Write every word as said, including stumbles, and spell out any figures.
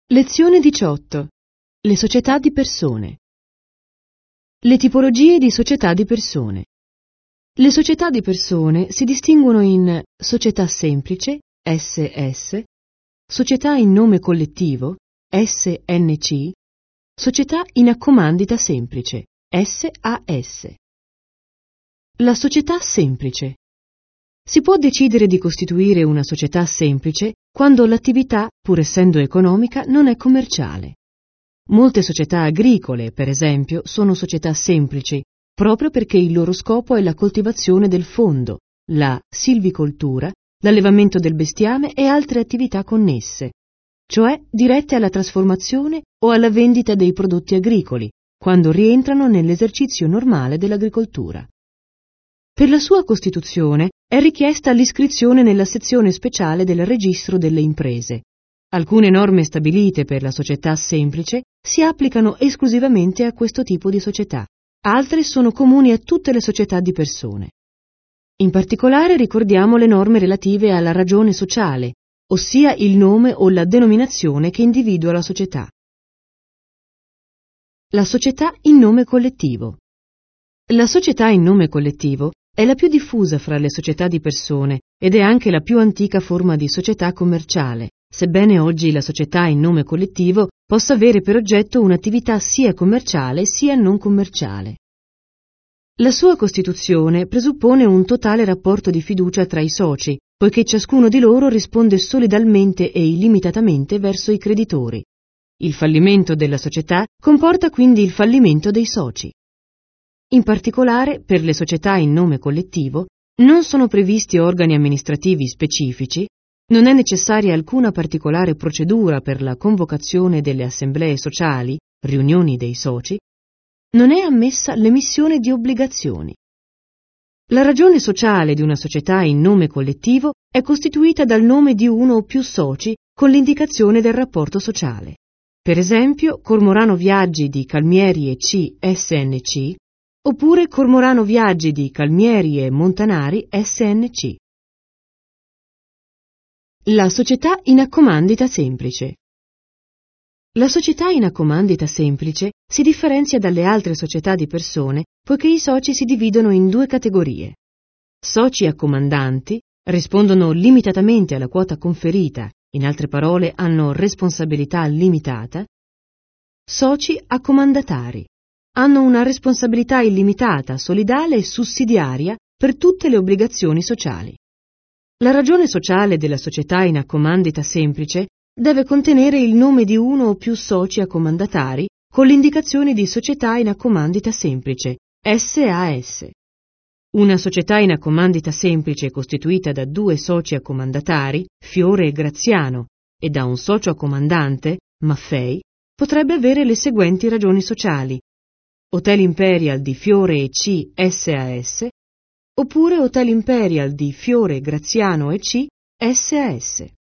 Lezione diciotto. Le società di persone. Le tipologie di società di persone. Le società di persone si distinguono in società semplice, S S, società in nome collettivo, S N C, società in accomandita semplice, S A S. La società semplice. Si può decidere di costituire una società semplice quando l'attività, pur essendo economica, non è commerciale. Molte società agricole, per esempio, sono società semplici, proprio perché il loro scopo è la coltivazione del fondo, la silvicoltura, l'allevamento del bestiame e altre attività connesse, cioè dirette alla trasformazione o alla vendita dei prodotti agricoli, quando rientrano nell'esercizio normale dell'agricoltura. Per la sua costituzione è richiesta l'iscrizione nella sezione speciale del Registro delle imprese. Alcune norme stabilite per la società semplice si applicano esclusivamente a questo tipo di società, altre sono comuni a tutte le società di persone. In particolare ricordiamo le norme relative alla ragione sociale, ossia il nome o la denominazione che individua la società. La società in nome collettivo. La società in nome collettivo è la più diffusa fra le società di persone ed è anche la più antica forma di società commerciale, sebbene oggi la società in nome collettivo possa avere per oggetto un'attività sia commerciale sia non commerciale. La sua costituzione presuppone un totale rapporto di fiducia tra i soci, poiché ciascuno di loro risponde solidalmente e illimitatamente verso i creditori. Il fallimento della società comporta quindi il fallimento dei soci. In particolare, per le società in nome collettivo, non sono previsti organi amministrativi specifici, non è necessaria alcuna particolare procedura per la convocazione delle assemblee sociali, riunioni dei soci, non è ammessa l'emissione di obbligazioni. La ragione sociale di una società in nome collettivo è costituita dal nome di uno o più soci con l'indicazione del rapporto sociale. Per esempio, Cormorano Viaggi di Calmieri e C S N C oppure Cormorano Viaggi di Calmieri e Montanari S N C. La società in accomandita semplice. La società in accomandita semplice si differenzia dalle altre società di persone poiché i soci si dividono in due categorie. Soci accomandanti rispondono limitatamente alla quota conferita, in altre parole hanno responsabilità limitata. Soci accomandatari hanno una responsabilità illimitata, solidale e sussidiaria per tutte le obbligazioni sociali. La ragione sociale della società in accomandita semplice deve contenere il nome di uno o più soci accomandatari con l'indicazione di società in accomandita semplice, S A S. Una società in accomandita semplice costituita da due soci accomandatari, Fiore e Graziano, e da un socio accomandante, Maffei, potrebbe avere le seguenti ragioni sociali: Hotel Imperial di Fiore e C S A S, oppure Hotel Imperial di Fiore, Graziano e C S A S.